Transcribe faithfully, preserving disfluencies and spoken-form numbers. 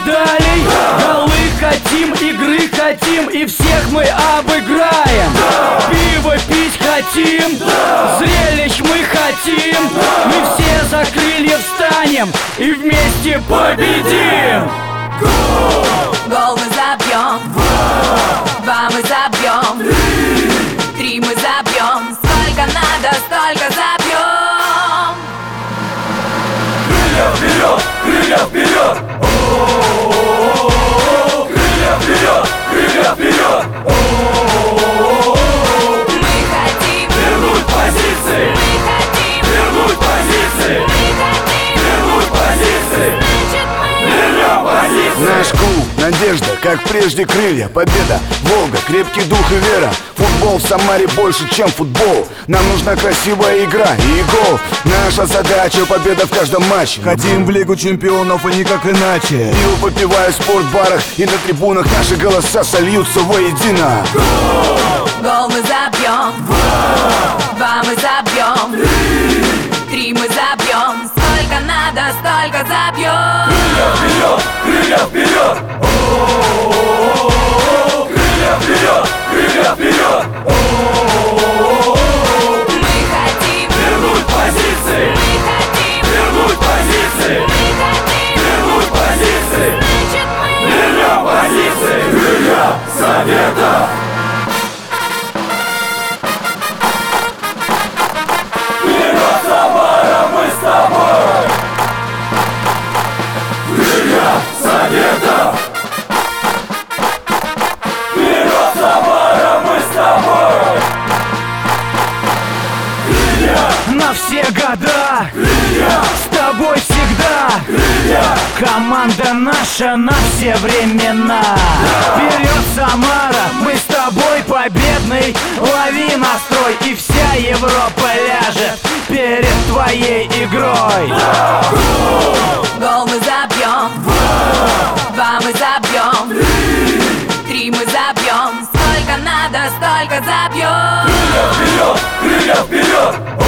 медалей. Голы хотим, игры хотим, и всех мы обыграем. Пиво пить хотим, зрелищ мы хотим. Мы все за крылья встанем и вместе победим. Гол мы забьем, два мы забьем, три мы забьем, сколько надо, столько забьем. Крылья вперед, крылья вперед, о-о-о-о-о-о. Крылья вперед, крылья вперед, о-о-о-о-о-о. Мы хотим вернуть позиции, мы хотим вернуть позиции, мы хотим вернуть позиции, значит мы вернем позиции. Наш клуб, надежда, как прежде крылья. Победа, Волга, крепкий дух и вера. Футбол в Самаре больше, чем футбол. Нам нужна красивая игра и гол. Наша задача — победа в каждом матче. Хотим в Лигу чемпионов и никак иначе. Пиво попивая в спортбарах, и на трибунах наши голоса сольются воедино. гол мы забьем, два мы забьем, три мы забьем, сколько надо, столько забьем. Крылья вперед, крылья вперед, о-о-о-о-о. Крылья вперед, крылья вперед, о-о-о-о-о. Мы хотим вернуть позиции, мы хотим вернуть позиции, мы хотим вернуть позиции, значит мы вернем позиции. Крылья Совета. Вперед, Самара, мы с тобой. Крылья Совета. Вперед, Самара, мы с тобой. Крылья, На все года крылья, с тобой всегда. крылья. Команда наша на все времена. Вперед, Самара, мы с тобой победный. Лови настрой, и вся Европа ляжет перед твоей игрой. гол мы забьем, два мы забьем, три мы забьем, сколько надо, столько забьем. Крылья вперед, крылья вперед,